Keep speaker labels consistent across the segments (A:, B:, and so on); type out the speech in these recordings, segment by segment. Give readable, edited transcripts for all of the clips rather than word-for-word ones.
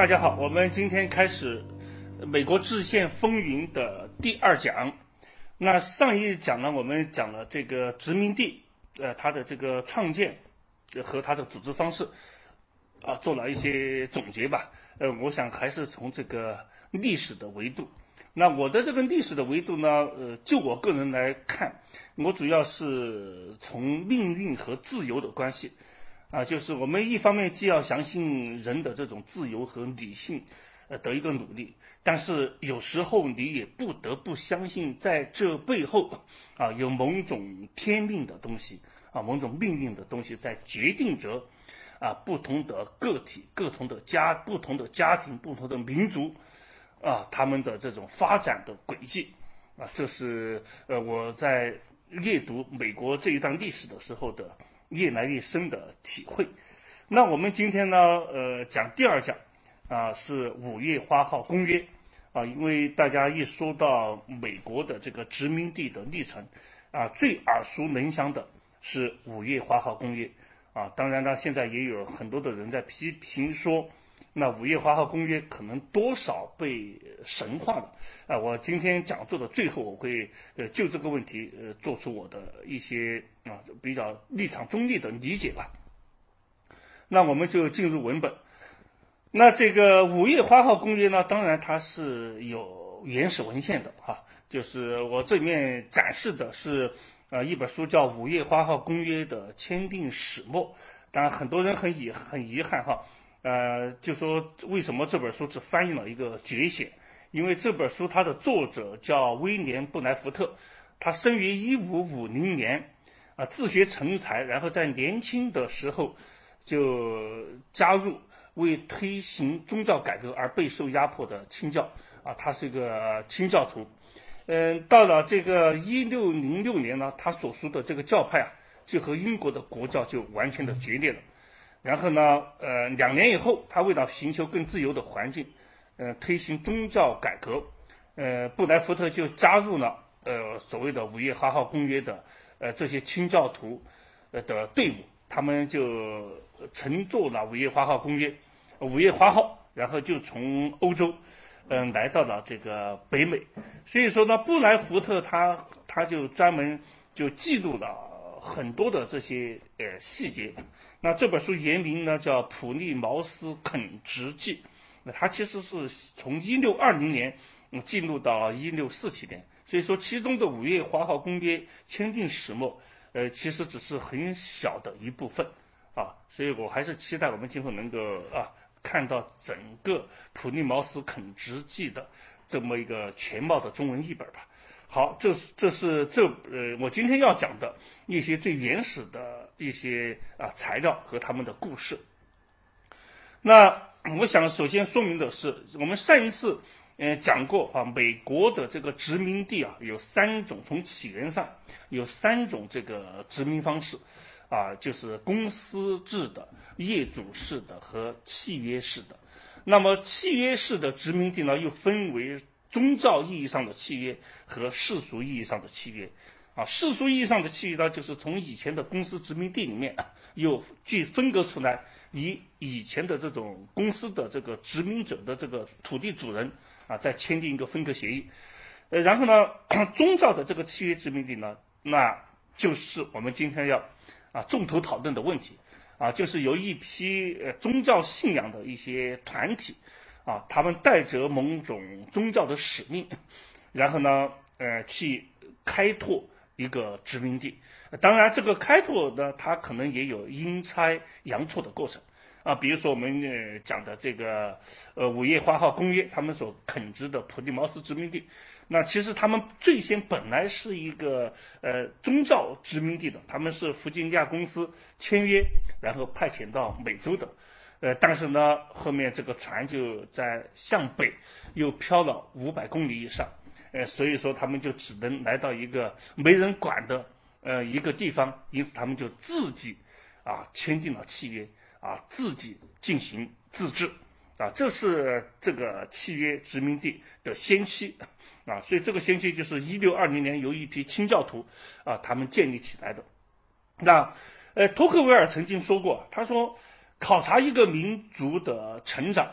A: 家好，我们今天开始美国制宪风云的第2讲。那上一讲呢，我们讲了这个殖民地，它的这个创建和它的组织方式，做了一些总结吧。我想还是从这个历史的维度。那我的这个历史的维度呢，就我个人来看，我主要是从命运和自由的关系。就是我们一方面既要相信人的这种自由和理性，的一个努力，但是有时候你也不得不相信，在这背后有某种天命的东西某种命运的东西在决定着不同的个体、不同的家庭、不同的民族他们的这种发展的轨迹这是我在阅读美国这一段历史的时候的越来越深的体会。那我们今天呢，讲第2讲是五月花号公约因为大家一说到美国的这个殖民地的历程最耳熟能详的是五月花号公约当然呢，现在也有很多的人在批评说，那五月花号公约可能多少被神化了我今天讲座的最后，我会就这个问题做出我的一些比较立场中立的理解吧。那我们就进入文本。那这个五月花号公约呢，当然它是有原始文献的就是我这里面展示的是一本书叫《五月花号公约的签订始末》。当然很多人很遗憾就说为什么这本书只翻译了一个节选，因为这本书它的作者叫威廉·布莱福特，他生于1550年自学成才，然后在年轻的时候就加入为推行宗教改革而备受压迫的清教他是一个清教徒。到了这个1606年呢，他所属的这个教派就和英国的国教就完全的决裂了。然后呢2年以后，他为了寻求更自由的环境推行宗教改革布莱福特就加入了所谓的五月花号公约的这些清教徒的队伍，他们就乘坐了五月花号公约五月花号，然后就从欧洲来到了这个北美。所以说呢，布莱福特他就专门就记录了很多的这些细节。那这本书原名呢叫《普利茅斯垦殖记》，那它其实是从1620年记录到1647年，所以说其中的五月花号公约签订始末其实只是很小的一部分所以我还是期待我们今后能够看到整个《普利茅斯垦殖记》的这么一个全貌的中文译本吧。好，这是我今天要讲的一些最原始的一些材料和他们的故事。那我想首先说明的是，我们上一次讲过美国的这个殖民地有3种，从起源上有3种这个殖民方式就是公司制的、业主式的和契约式的。那么契约式的殖民地呢，又分为宗教意义上的契约和世俗意义上的契约世俗意义上的契约呢，就是从以前的公司殖民地里面又去分割出来，以前的这种公司的这个殖民者的这个土地主人再签订一个分割协议。然后呢宗教的这个契约殖民地呢，那就是我们今天要重头讨论的问题就是由一批宗教信仰的一些团体他们带着某种宗教的使命，然后呢去开拓一个殖民地。当然这个开拓呢，它可能也有阴差阳错的过程比如说我们讲的这个五月花号公约，他们所垦殖的普利茅斯殖民地，那其实他们最先本来是一个宗教殖民地的，他们是弗吉尼亚公司签约然后派遣到美洲的但是呢后面这个船就在向北又飘了500公里以上所以说他们就只能来到一个没人管的一个地方，因此他们就自己签订了契约自己进行自治这是这个契约殖民地的先驱所以这个先驱就是1620年由一批清教徒他们建立起来的。那托克维尔曾经说过，他说考察一个民族的成长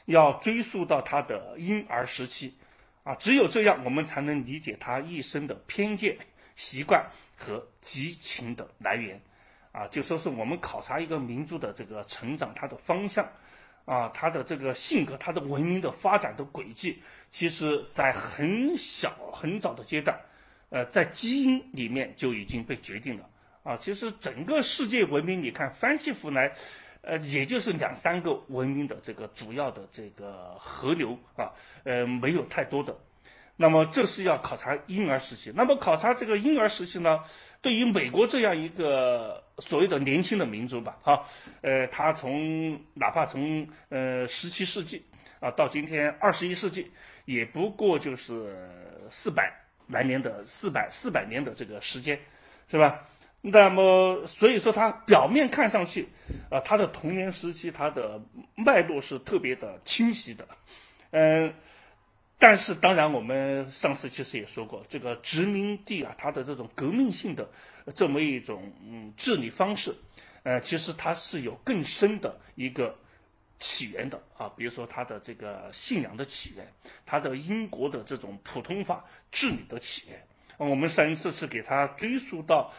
A: 要追溯到他的婴儿时期，只有这样我们才能理解他一生的偏见、习惯和激情的来源。就说是我们考察一个民族的这个成长，它的方向，它的这个性格，它的文明的发展的轨迹，其实在很早的阶段，在基因里面就已经被决定了。其实整个世界文明，你看翻西弗来，也就是2-3个文明的这个主要的这个河流没有太多的。那么这是要考察婴儿时期。那么考察这个婴儿时期呢，对于美国这样一个所谓的年轻的民族吧，他哪怕从17世纪到今天21世纪，也不过就是400年的这个时间，是吧？那么所以说他表面看上去他的童年时期他的脉络是特别的清晰的，但是当然我们上次其实也说过，这个殖民地它的这种革命性的这么一种治理方式，其实它是有更深的一个起源的比如说它的这个信仰的起源，它的英国的这种普通法治理的起源。我们上一次是给它追溯到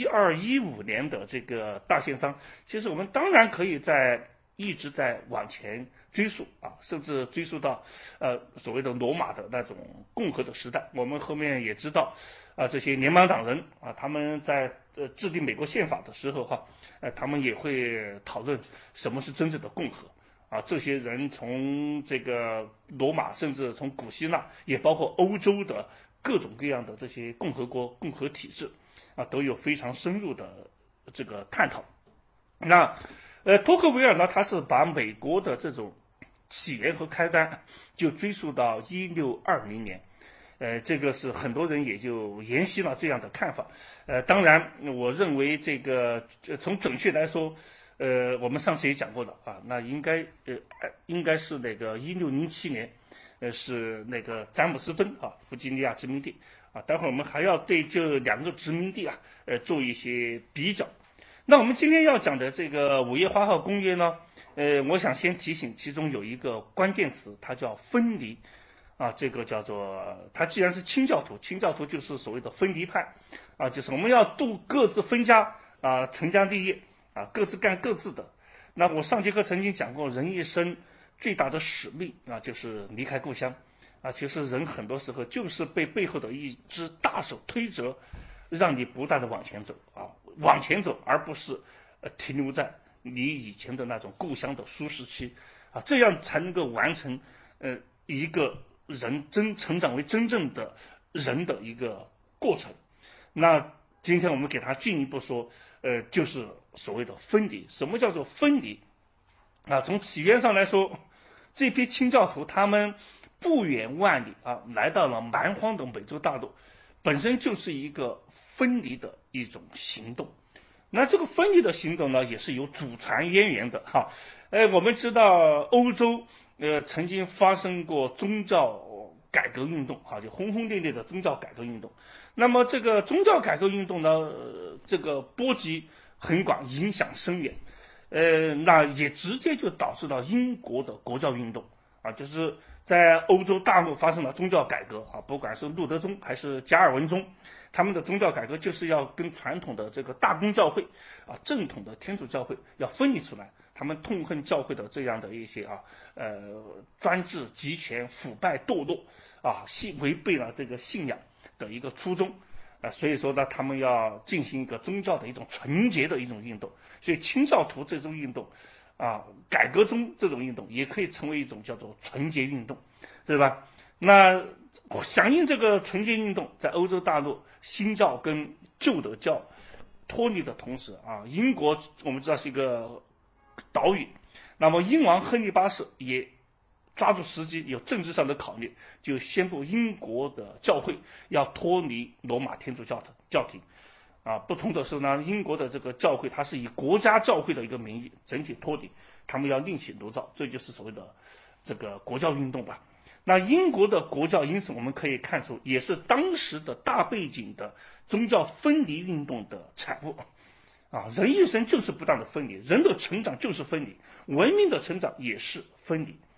A: 1215年的这个大宪章，其实我们当然可以一直在往前追溯甚至追溯到所谓的罗马的那种共和的时代。我们后面也知道这些联邦党人他们在制定美国宪法的时候他们也会讨论什么是真正的共和这些人从这个罗马，甚至从古希腊，也包括欧洲的各种各样的这些共和国、共和体制都有非常深入的这个探讨。那托克维尔呢，他是把美国的这种起源和开端就追溯到1620年，这个是很多人也就沿袭了这样的看法。当然，我认为这个从准确来说，我们上次也讲过的那应该是那个1607年，是那个詹姆斯敦弗吉尼亚殖民地待会儿我们还要对这2个殖民地做一些比较。那我们今天要讲的这个5月花号公约呢，我想先提醒其中有一个关键词，它叫分离这个叫做它既然是清教徒就是所谓的分离派就是我们要各自分家成家立业各自干各自的。那我上节课曾经讲过，人一生最大的使命就是离开故乡其实人很多时候就是被背后的一只大手推着，让你不断的往前走而不是停留在你以前的那种故乡的舒适区这样才能够完成一个人成长为真正的人的一个过程。那今天我们给他进一步说就是所谓的分离。什么叫做分离从起源上来说，这批清教徒他们不远万里来到了蛮荒的美洲大陆，本身就是一个分离的一种行动。那这个分离的行动呢，也是有祖传渊源的我们知道欧洲曾经发生过宗教改革运动就轰轰烈烈的宗教改革运动。那么这个宗教改革运动呢，这个波及很广，影响深远那也直接就导致到英国的国教运动就是在欧洲大陆发生了宗教改革不管是路德宗还是加尔文宗，他们的宗教改革就是要跟传统的这个大公教会正统的天主教会要分离出来。他们痛恨教会的这样的一些专制、集权、腐败、堕落违背了这个信仰的一个初衷所以说呢，他们要进行一个宗教的一种纯洁的一种运动。所以清教徒这种运动改革中这种运动也可以成为一种叫做纯洁运动，对吧？那响应这个纯洁运动，在欧洲大陆新教跟旧的教脱离的同时英国我们知道是一个岛屿，那么英王亨利8世也抓住时机，有政治上的考虑，就宣布英国的教会要脱离罗马天主教廷不同的是呢，英国的这个教会它是以国家教会的一个名义整体脱离，他们要另起炉灶，这就是所谓的这个国教运动吧。那英国的国教，因此我们可以看出，也是当时的大背景的宗教分离运动的产物人一生就是不断的分离，人的成长就是分离，文明的成长也是分离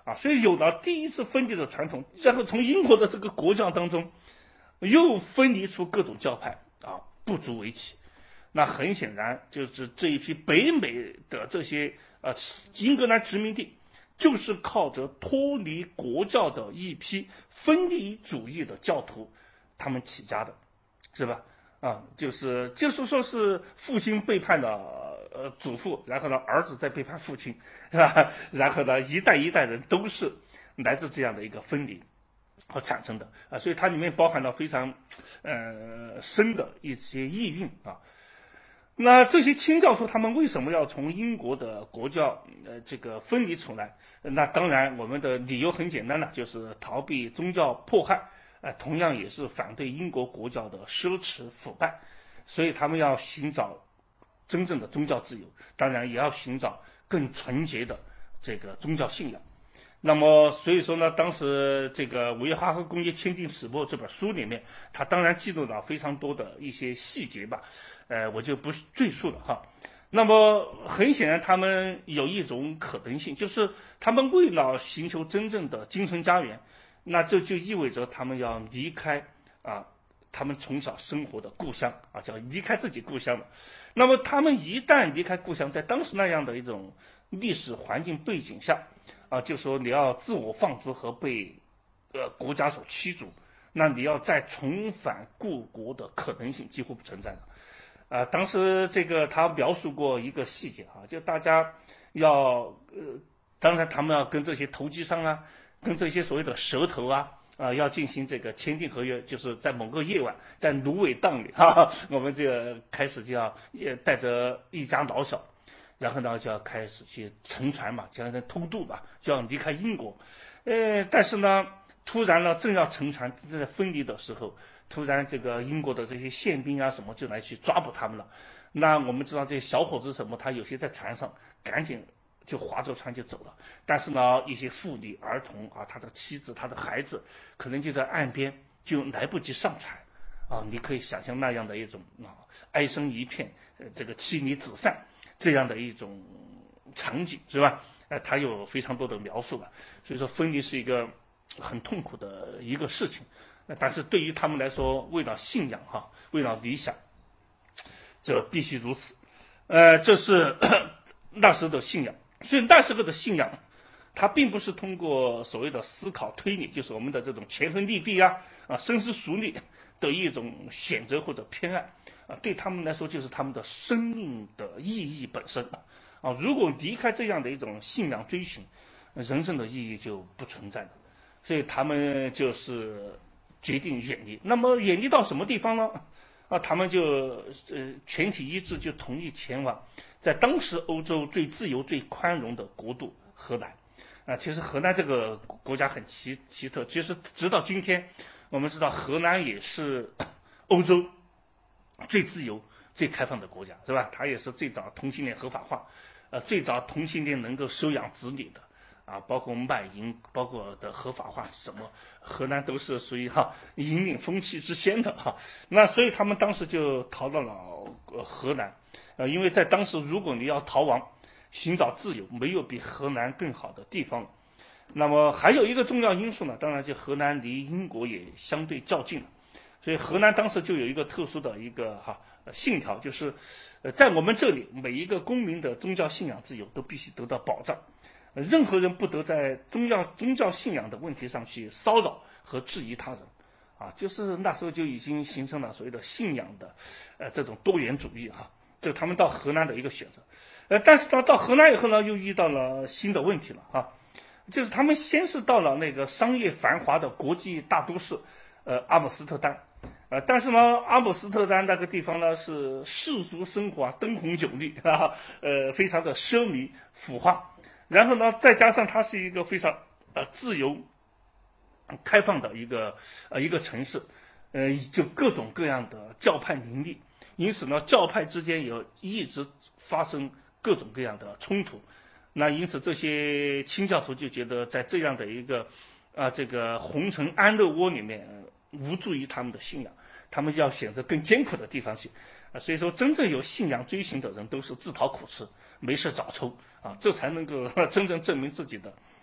A: 啊，所以有了第一次分离的传统，然后从英国的这个国教当中又分离出各种教派啊，不足为奇。那很显然就是这一批北美的这些英格兰殖民地，就是靠着脱离国教的一批分离主义的教徒他们起家的，是吧？啊，就是说是父亲背叛了祖父，然后呢儿子再背叛父亲，是吧？然后呢一代一代人都是来自这样的一个分离而产生的啊，所以它里面包含了非常深的一些意蕴啊。那这些清教徒他们为什么要从英国的国教这个分离出来？那当然我们的理由很简单了，就是逃避宗教迫害，同样也是反对英国国教的奢侈腐败，所以他们要寻找真正的宗教自由，当然也要寻找更纯洁的这个宗教信仰。那么所以说呢，当时这个《五月花河工业签订始末》这本书里面，它当然记录了非常多的一些细节吧，我就不赘述了哈。那么很显然，他们有一种可能性，就是他们为了寻求真正的精神家园，那这就意味着他们要离开他们从小生活的故乡啊，叫离开自己故乡了。那么他们一旦离开故乡，在当时那样的一种历史环境背景下就说你要自我放逐和被国家所驱逐，那你要再重返故国的可能性几乎不存在的。当时这个他描述过一个细节就大家要当然他们要跟这些投机商跟这些所谓的蛇头要进行这个签订合约，就是在某个夜晚，在芦苇荡里我们这个开始就要带着一家老小，然后呢就要开始去乘船嘛，就要偷渡吧，就要离开英国。但是呢，突然呢，正要乘船正在分离的时候，突然这个英国的这些宪兵什么就来去抓捕他们了。那我们知道这些小伙子什么，他有些在船上赶紧就划着船就走了，但是呢，一些妇女、儿童他的妻子、他的孩子，可能就在岸边就来不及上船你可以想象那样的一种哀声一片，这个妻离子散这样的一种场景，是吧？他有非常多的描述吧。所以说，分离是一个很痛苦的一个事情。但是对于他们来说，为了信仰为了理想，这必须如此。这是那时候的信仰。所以那时候的信仰，它并不是通过所谓的思考推理，就是我们的这种权衡利弊深思熟虑的一种选择或者偏爱对他们来说就是他们的生命的意义本身如果离开这样的一种信仰追寻，人生的意义就不存在了。所以他们就是决定远离。那么远离到什么地方呢？他们就全体一致就同意前往在当时欧洲最自由最宽容的国度荷兰其实荷兰这个国家很奇特，其实直到今天我们知道荷兰也是欧洲最自由最开放的国家，是吧？它也是最早同性恋合法化最早同性恋能够收养子女的包括卖淫，包括的合法化什么，荷兰都是属于引领风气之先的那所以他们当时就逃到了荷兰因为在当时如果你要逃亡寻找自由，没有比荷兰更好的地方。那么还有一个重要因素呢，当然就荷兰离英国也相对较近了，所以荷兰当时就有一个特殊的一个信条，就是在我们这里每一个公民的宗教信仰自由都必须得到保障，任何人不得在宗教信仰的问题上去骚扰和质疑他人就是那时候就已经形成了所谓的信仰的这种多元主义这是他们到荷兰的一个选择。但是到荷兰以后呢，又遇到了新的问题了就是他们先是到了那个商业繁华的国际大都市阿姆斯特丹但是呢，阿姆斯特丹那个地方呢是世俗生活灯红酒绿非常的奢靡腐化，然后呢再加上它是一个非常自由开放的一个城市就各种各样的教派林立，因此呢教派之间有一直发生各种各样的冲突。那因此这些清教徒就觉得在这样的一个这个红尘安乐窝里面无助于他们的信仰，他们要选择更艰苦的地方去所以说真正有信仰追寻的人都是自讨苦吃没事找抽这才能够真正证明自己的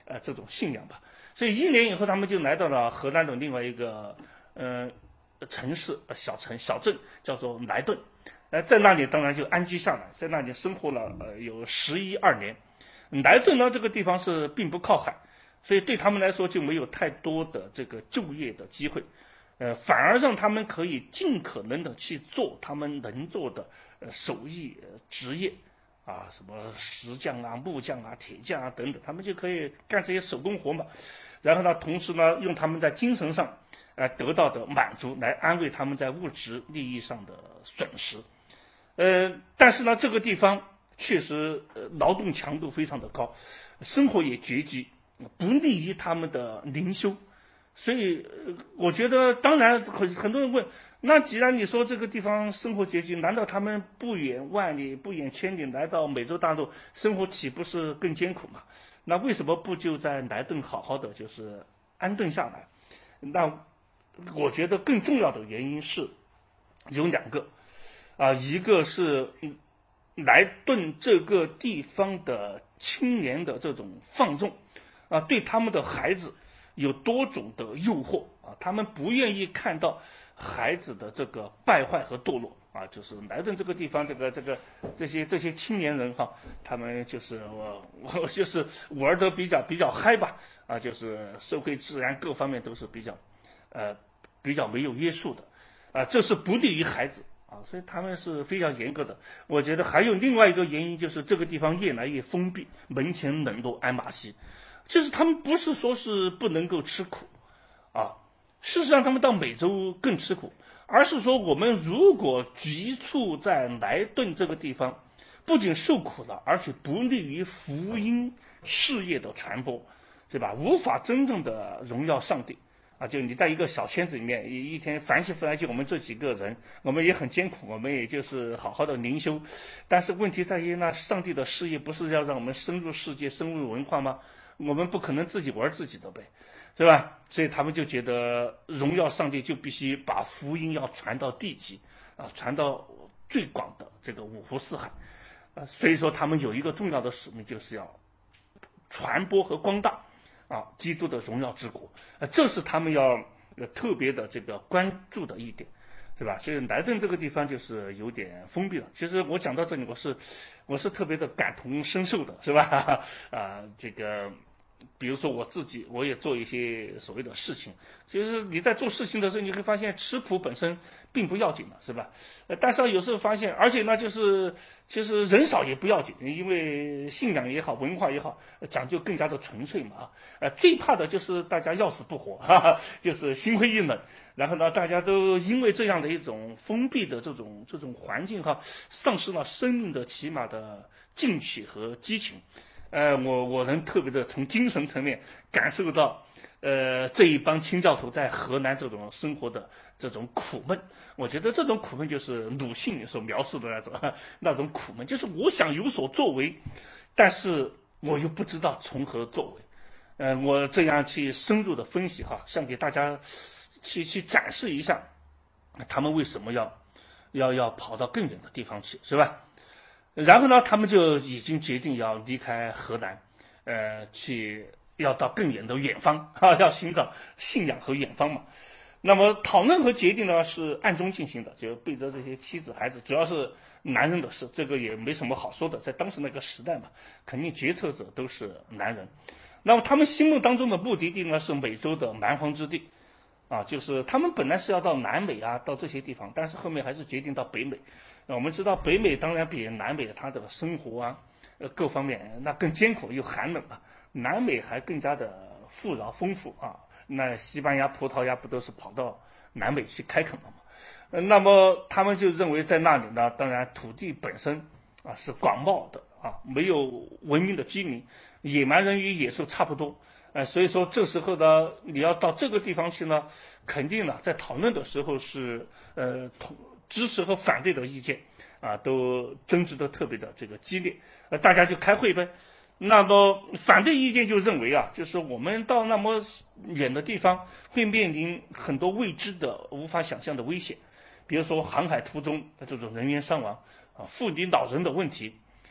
A: 这种信仰吧。所以1年以后，他们就来到了荷兰的另外一个城市小镇，叫做莱顿。在那里当然就安居下来，在那里生活了有11、12年。莱顿呢这个地方是并不靠海，所以对他们来说就没有太多的这个就业的机会，反而让他们可以尽可能的去做他们能做的手艺职业啊，什么石匠啊、木匠啊、铁匠啊等等，他们就可以干这些手工活嘛。然后呢，同时呢，用他们在精神上得到的满足来安慰他们在物质利益上的损失。但是呢，这个地方确实劳动强度非常的高，生活也拮据，不利于他们的灵修。所以我觉得，当然很多人问，那既然你说这个地方生活拮据，难道他们不远万里、不远千里来到美洲大陆生活，岂不是更艰苦吗？那为什么不就在莱顿好好的就是安顿下来？那我觉得更重要的原因是有2个。一个是莱顿这个地方的青年的这种放纵对他们的孩子有多种的诱惑他们不愿意看到孩子的这个败坏和堕落就是莱顿这个地方这些青年人他们就是我就是玩得比较嗨吧就是社会治安各方面都是比较没有约束的这是不利于孩子。所以他们是非常严格的。我觉得还有另外一个原因，就是这个地方越来越封闭，门前冷落鞍马稀。就是他们不是说是不能够吃苦事实上他们到美洲更吃苦，而是说我们如果局促在莱顿这个地方，不仅受苦了，而且不利于福音事业的传播，对吧？无法真正的荣耀上帝。就你在一个小圈子里面，一天凡是来就我们这几个人，我们也很艰苦，我们也就是好好的灵修，但是问题在于，那上帝的事业不是要让我们深入世界、深入文化吗？我们不可能自己玩自己的呗，是吧？所以他们就觉得荣耀上帝就必须把福音要传到地极传到最广的这个五湖四海所以说他们有一个重要的使命，就是要传播和光大基督的荣耀之国，这是他们要特别的这个关注的一点，对吧？所以莱顿这个地方就是有点封闭了。其实我讲到这里，我是特别的感同身受的，是吧？这个比如说我自己，我也做一些所谓的事情。其实你在做事情的时候，你会发现吃苦本身并不要紧的，是吧？但是有时候发现，而且呢，就是其实人少也不要紧，因为信仰也好，文化也好，讲究更加的纯粹嘛最怕的就是大家要死不活就是心灰意冷。然后呢，大家都因为这样的一种封闭的这种环境丧失了生命的起码的进取和激情。我能特别的从精神层面感受到，这一帮清教徒在河南这种生活的这种苦闷。我觉得这种苦闷就是鲁迅所描述的那种苦闷，就是我想有所作为，但是我又不知道从何作为。我这样去深入的分析想给大家去展示一下，他们为什么要跑到更远的地方去，是吧？然后呢，他们就已经决定要离开荷兰，要到更远的远方要寻找信仰和远方嘛。那么讨论和决定呢是暗中进行的，就背着这些妻子孩子，主要是男人的事，这个也没什么好说的，在当时那个时代嘛，肯定决策者都是男人。那么他们心目当中的目的地呢是美洲的蛮荒之地就是他们本来是要到南美到这些地方，但是后面还是决定到北美。我们知道北美当然比南美它的生活各方面那更艰苦又寒冷南美还更加的富饶丰富那西班牙、葡萄牙不都是跑到南美去开垦了吗？那么他们就认为在那里呢，当然土地本身是广袤的没有文明的居民，野蛮人与野兽差不多。所以说这时候呢，你要到这个地方去呢，肯定呢在讨论的时候是支持和反对的意见都争执的特别的这个激烈，大家就开会呗。那么反对意见就认为就是我们到那么远的地方会面临很多未知的、无法想象的危险，比如说航海途中的这种人员伤亡妇女老人的问题，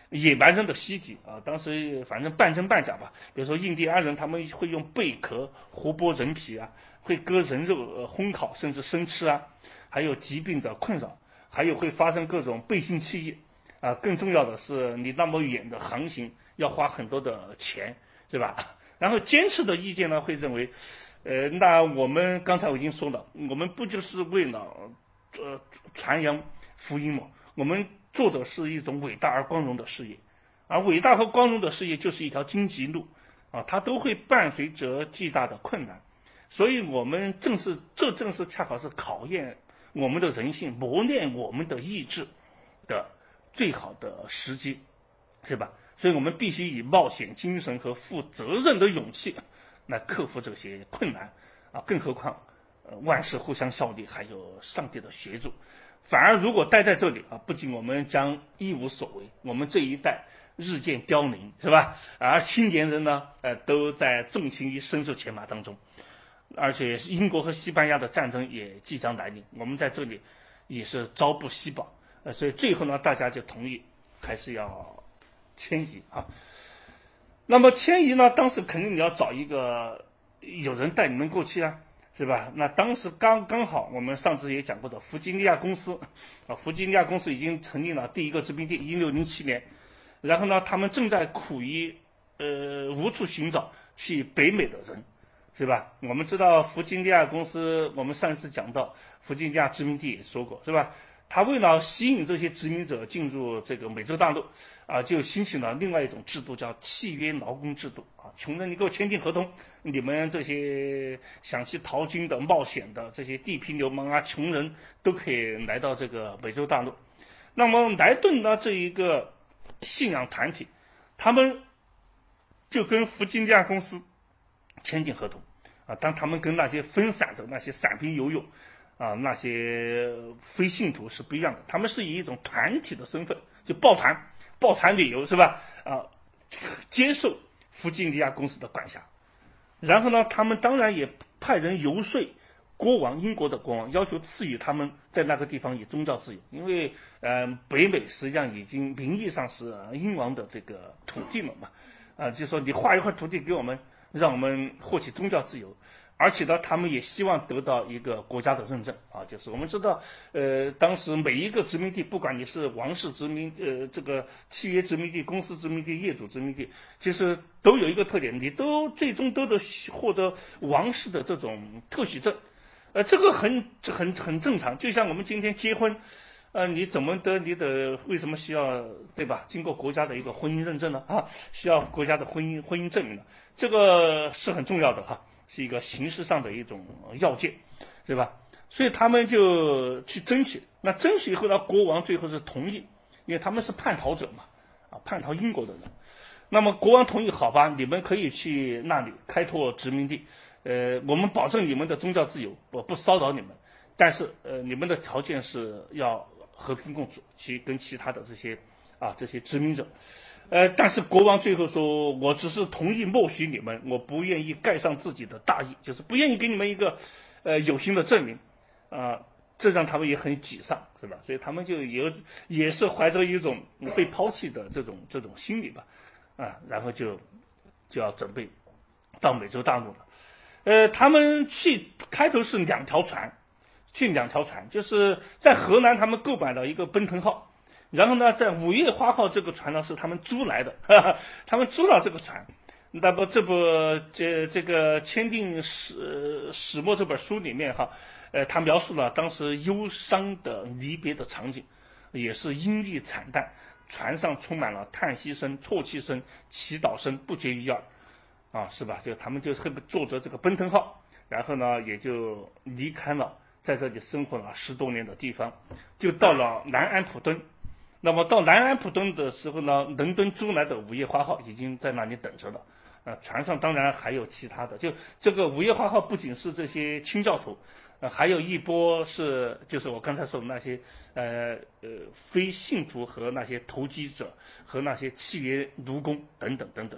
A: 野蛮人的袭击啊，当时反正半真半假吧。比如说印第安人他们会用贝壳活剥人皮啊，会割人肉烘烤甚至生吃啊，还有疾病的困扰，还有会发生各种背信弃义啊。更重要的是，你那么远的航行要花很多的钱，是吧？然后坚持的意见呢会认为，那我们刚才我已经说了，我们不就是为了传扬福音吗？我们做的是一种伟大而光荣的事业，而伟大和光荣的事业就是一条荆棘路啊，它都会伴随着巨大的困难，所以我们这正是恰好是考验我们的人性、磨练我们的意志的最好的时机，是吧？所以我们必须以冒险精神和负责任的勇气来克服这些困难啊！更何况，万事互相效力，还有上帝的协助。反而如果待在这里啊，不仅我们将一无所为，我们这一代日渐凋零，是吧？而青年人呢，都在纵情于伸手钱马当中，而且英国和西班牙的战争也即将来临，我们在这里也是朝不夕保，所以最后呢，大家就同意还是要迁移啊。那么迁移呢，当时肯定你要找一个有人带你们过去啊。是吧？那当时刚好我们上次也讲过的弗吉尼亚公司，弗吉尼亚公司已经成立了第一个殖民地，1607年，然后呢，他们正在苦于无处寻找去北美的人，是吧？我们知道弗吉尼亚公司，我们上次讲到弗吉尼亚殖民地也说过，是吧？他为了吸引这些殖民者进入这个美洲大陆啊，就兴起了另外一种制度，叫契约劳工制度啊。穷人你给我签订合同，你们这些想去淘金的、冒险的这些地痞流氓啊、穷人都可以来到这个美洲大陆。那么莱顿呢这一个信仰团体，他们就跟弗吉尼亚公司签订合同啊，但他们跟那些分散的那些散兵游勇啊，那些非信徒是不一样的，他们是以一种团体的身份，就抱团旅游，是吧？啊，接受弗吉尼亚公司的管辖。然后呢，他们当然也派人游说英国的国王，要求赐予他们在那个地方以宗教自由，因为北美实际上已经名义上是英王的这个土地了嘛，就说你划一块土地给我们，让我们获取宗教自由。而且呢，他们也希望得到一个国家的认证啊，就是我们知道，当时每一个殖民地，不管你是王室殖民，这个契约殖民地、公司殖民地、业主殖民地，其实都有一个特点，你都最终都得获得王室的这种特许证，这个很正常。就像我们今天结婚，你为什么需要对吧？经过国家的一个婚姻认证呢？啊，需要国家的婚姻证明的，这个是很重要的哈。是一个形式上的一种要件，是吧？所以他们就去争取，那争取以后呢，国王最后是同意，因为他们是叛逃者嘛，叛逃英国的人。那么国王同意，好吧，你们可以去那里开拓殖民地，我们保证你们的宗教自由，我不骚扰你们，但是你们的条件是要和平共处，跟其他的这些殖民者。但是国王最后说，我只是同意默许你们，我不愿意盖上自己的大义，就是不愿意给你们一个有形的证明，这让他们也很沮丧，是吧？所以他们就也是怀着一种被抛弃的这种心理吧，然后就要准备到美洲大陆了。他们开头是两条船，就是在河南他们购买了一个奔腾号。然后呢，在五月花号这个船呢是他们租来的，他们租了这个船。那么这个签订始末这本书里面哈，他描述了当时忧伤的离别的场景，也是阴郁惨淡，船上充满了叹息声、啜泣声、祈祷声，不绝于耳，是吧？就他们就坐着这个奔腾号，然后呢也就离开了在这里生活了10多年的地方，就到了南安普敦。那么到南安普敦的时候呢，伦敦租来的五叶花号已经在那里等着了。船上当然还有其他的，就这个五叶花号不仅是这些清教徒，还有一波就是我刚才说的那些非信徒和那些投机者和那些契约奴工等等等等。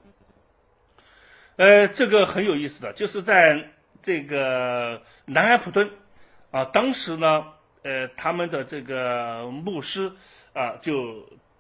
A: 这个很有意思的，就是在这个南安普敦当时呢。他们的这个牧师就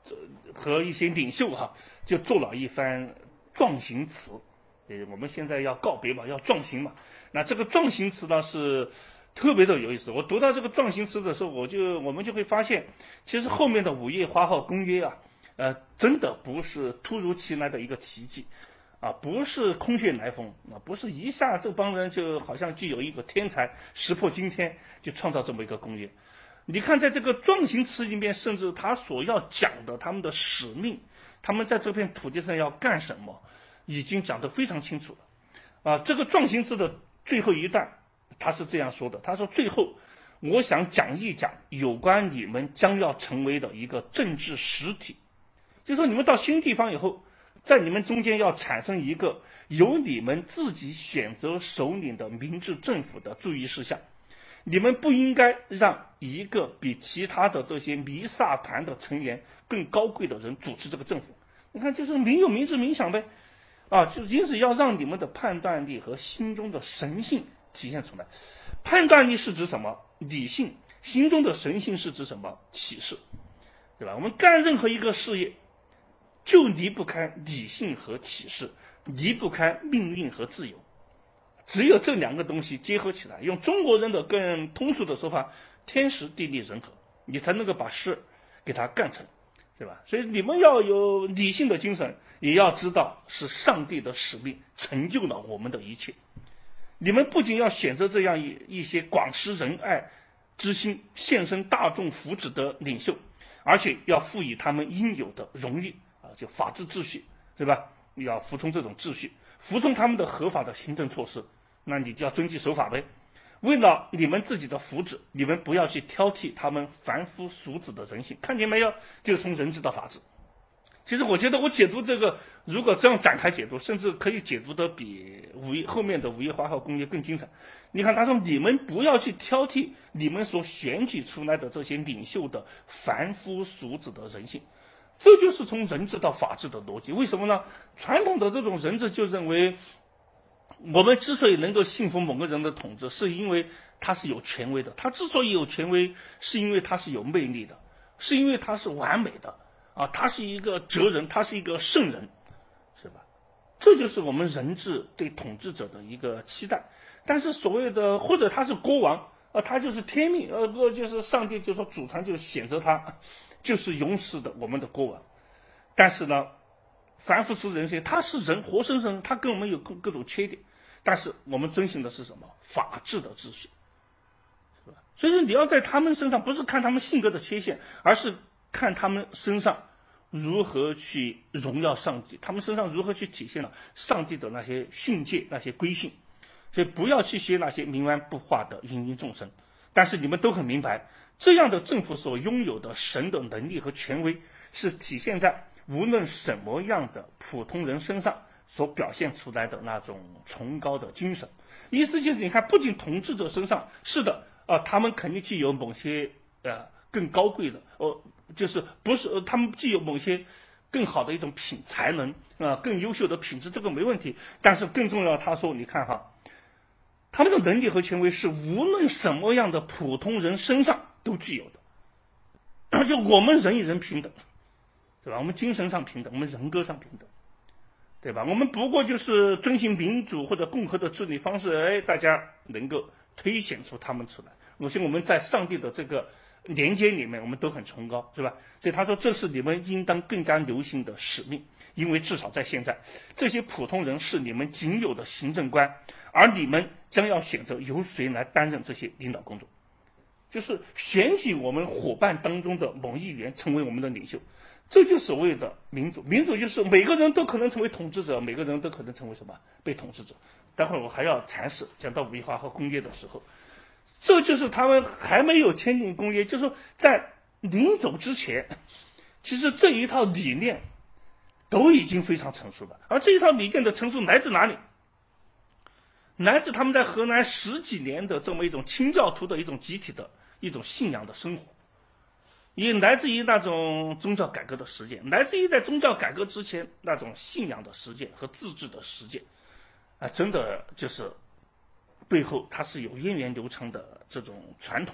A: 和一些领袖就做了一番壮行词。我们现在要告别嘛，要壮行嘛。那这个壮行词呢是特别的有意思。我读到这个壮行词的时候，我们就会发现，其实后面的5月花号公约真的不是突如其来的一个奇迹不是空穴来风不是一下这帮人就好像具有一个天才石破惊天就创造这么一个公约。你看，在这个壮行词里面，甚至他所要讲的他们的使命，他们在这片土地上要干什么，已经讲得非常清楚了这个壮行词的最后一段，他是这样说的：他说，最后我想讲一讲有关你们将要成为的一个政治实体，就是说你们到新地方以后，在你们中间要产生一个由你们自己选择首领的明治政府的注意事项。你们不应该让一个比其他的这些弥撒团的成员更高贵的人主持这个政府。你看，就是民有民治民享呗就是因此要让你们的判断力和心中的神性体现出来。判断力是指什么？理性。心中的神性是指什么？启示，对吧？我们干任何一个事业就离不开理性和启示，离不开命运和自由。只有这2个东西结合起来，用中国人的更通俗的说法，天时地利人和，你才能够把事给它干成，对吧？所以你们要有理性的精神，也要知道是上帝的使命成就了我们的一切。你们不仅要选择这样一些广施仁爱之心、献身大众福祉的领袖，而且要赋予他们应有的荣誉就法治秩序，对吧？要服从这种秩序，服从他们的合法的行政措施，那你就要遵纪守法呗。为了你们自己的福祉，你们不要去挑剔他们凡夫俗子的人性，看见没有？就是从人治到法治。其实我觉得我解读这个，如果这样展开解读，甚至可以解读的比后面的5月花号公约更精彩。你看他说，你们不要去挑剔你们所选举出来的这些领袖的凡夫俗子的人性，这就是从人治到法治的逻辑。为什么呢？传统的这种人治就认为，我们之所以能够信服某个人的统治，是因为他是有权威的。他之所以有权威，是因为他是有魅力的，是因为他是完美的他是一个哲人，他是一个圣人，是吧？这就是我们人治对统治者的一个期待。但是所谓的或者他是国王他就是天命就是上帝就说祖传就选择他，就是永世的我们的国王。但是呢，凡夫俗人性，他是人，活生生，他跟我们有各种缺点，但是我们遵循的是什么？法治的秩序，是吧？所以说你要在他们身上不是看他们性格的缺陷，而是看他们身上如何去荣耀上帝，他们身上如何去体现了上帝的那些训诫、那些规训。所以不要去学那些冥顽不化的芸芸众生。但是你们都很明白，这样的政府所拥有的神的能力和权威，是体现在无论什么样的普通人身上所表现出来的那种崇高的精神。意思就是你看，不仅统治者身上是的他们肯定具有某些更高贵的就是不是他们具有某些更好的一种才能更优秀的品质，这个没问题。但是更重要，他说你看他们的能力和权威是无论什么样的普通人身上都具有的。就我们人与人平等，对吧？我们精神上平等，我们人格上平等，对吧？我们不过就是遵循民主或者共和的治理方式，大家能够推选出他们出来。我想我们在上帝的这个连接里面，我们都很崇高，是吧？所以他说，这是你们应当更加留心的使命，因为至少在现在，这些普通人是你们仅有的行政官，而你们将要选择由谁来担任这些领导工作，就是选举我们伙伴当中的某一员成为我们的领袖。这就是所谓的民主。民主就是每个人都可能成为统治者，每个人都可能成为什么？被统治者。待会儿我还要阐释，讲到5月花号公约的时候，这就是他们还没有签订公约，就是说在临走之前，其实这一套理念都已经非常成熟了。而这一套理念的成熟来自哪里？来自他们在河南10几年的这么一种清教徒的一种集体的一种信仰的生活，也来自于那种宗教改革的实践，来自于在宗教改革之前那种信仰的实践和自治的实践真的就是背后它是有源远流长的这种传统的，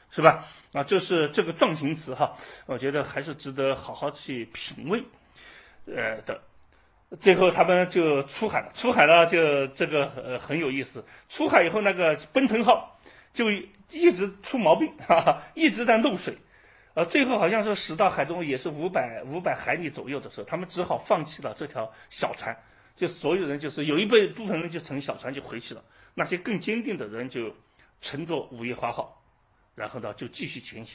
A: 是吧？啊，就是这个壮行词哈，我觉得还是值得好好去品味，的。最后他们就出海了，出海了就这个很有意思。出海以后，那个奔腾号就一直出毛病，哈哈，一直在漏水。最后好像是驶到海中也是500海里左右的时候，他们只好放弃了这条小船，就所有人就是有一部分人就乘小船就回去了，那些更坚定的人就乘坐5月花号，然后呢就继续前行。